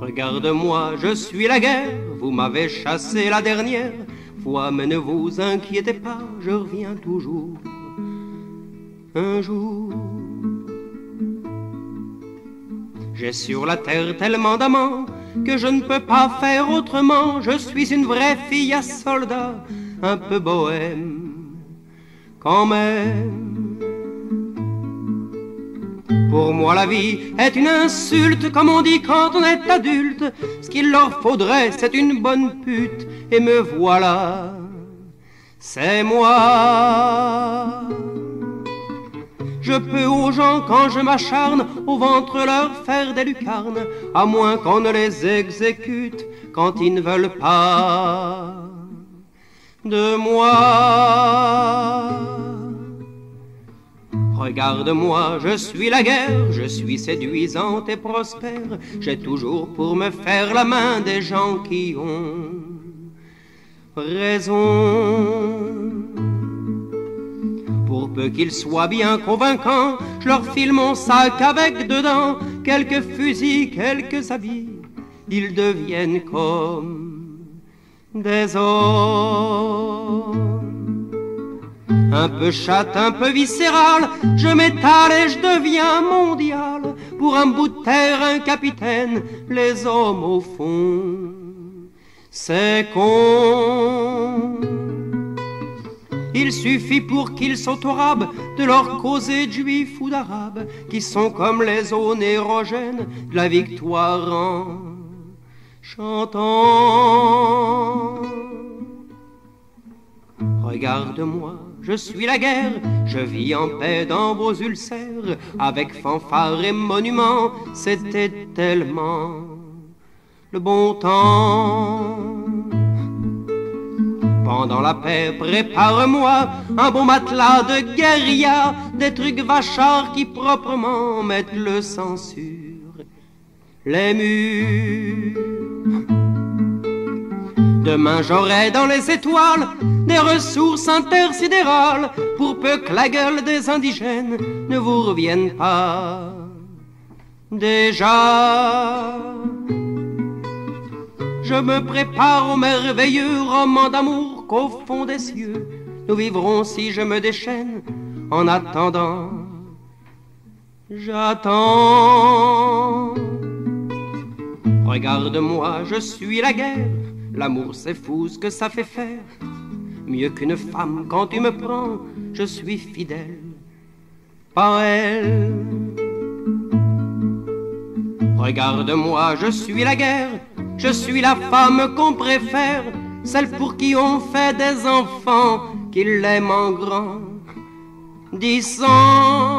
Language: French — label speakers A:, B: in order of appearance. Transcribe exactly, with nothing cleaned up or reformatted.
A: Regarde-moi, je suis la guerre, vous m'avez chassé la dernière fois, mais ne vous inquiétez pas, je reviens toujours un jour. J'ai sur la terre tellement d'amants que je ne peux pas faire autrement. Je suis une vraie fille à soldat, un peu bohème quand même. Pour moi la vie est une insulte, comme on dit quand on est adulte. Ce qu'il leur faudrait c'est une bonne pute, et me voilà, c'est moi. Je peux aux gens quand je m'acharne au ventre leur faire des lucarnes, à moins qu'on ne les exécute quand ils ne veulent pas de moi. Regarde-moi, je suis la guerre, je suis séduisante et prospère. J'ai toujours pour me faire la main des gens qui ont raison. Pour peu qu'ils soient bien convaincants, je leur file mon sac avec dedans quelques fusils, quelques habits. Ils deviennent comme des hommes. Un peu chatte, un peu viscéral, je m'étale et je deviens mondial. Pour un bout de terre, un capitaine, les hommes au fond, c'est con. Il suffit pour qu'ils s'autorabent de leur causer de juifs ou d'arabes, qui sont comme les zones érogènes de la victoire en chantant. Regarde-moi, je suis la guerre, je vis en paix dans vos ulcères, avec fanfare et monuments, c'était tellement le bon temps. Pendant la paix, prépare-moi un bon matelas de guérilla, des trucs vachards qui proprement mettent le sang sur les murs. Demain j'aurai dans les étoiles des ressources intersidérales, pour peu que la gueule des indigènes ne vous revienne pas déjà. Je me prépare au merveilleux roman d'amour qu'au fond des cieux nous vivrons si je me déchaîne. En attendant, j'attends. Regarde-moi, je suis la guerre. L'amour c'est fou ce que ça fait faire. Mieux qu'une femme quand tu me prends, je suis fidèle par elle. Regarde-moi, je suis la guerre. Je suis la femme qu'on préfère, celle pour qui on fait des enfants, qui l'aiment en grand, disant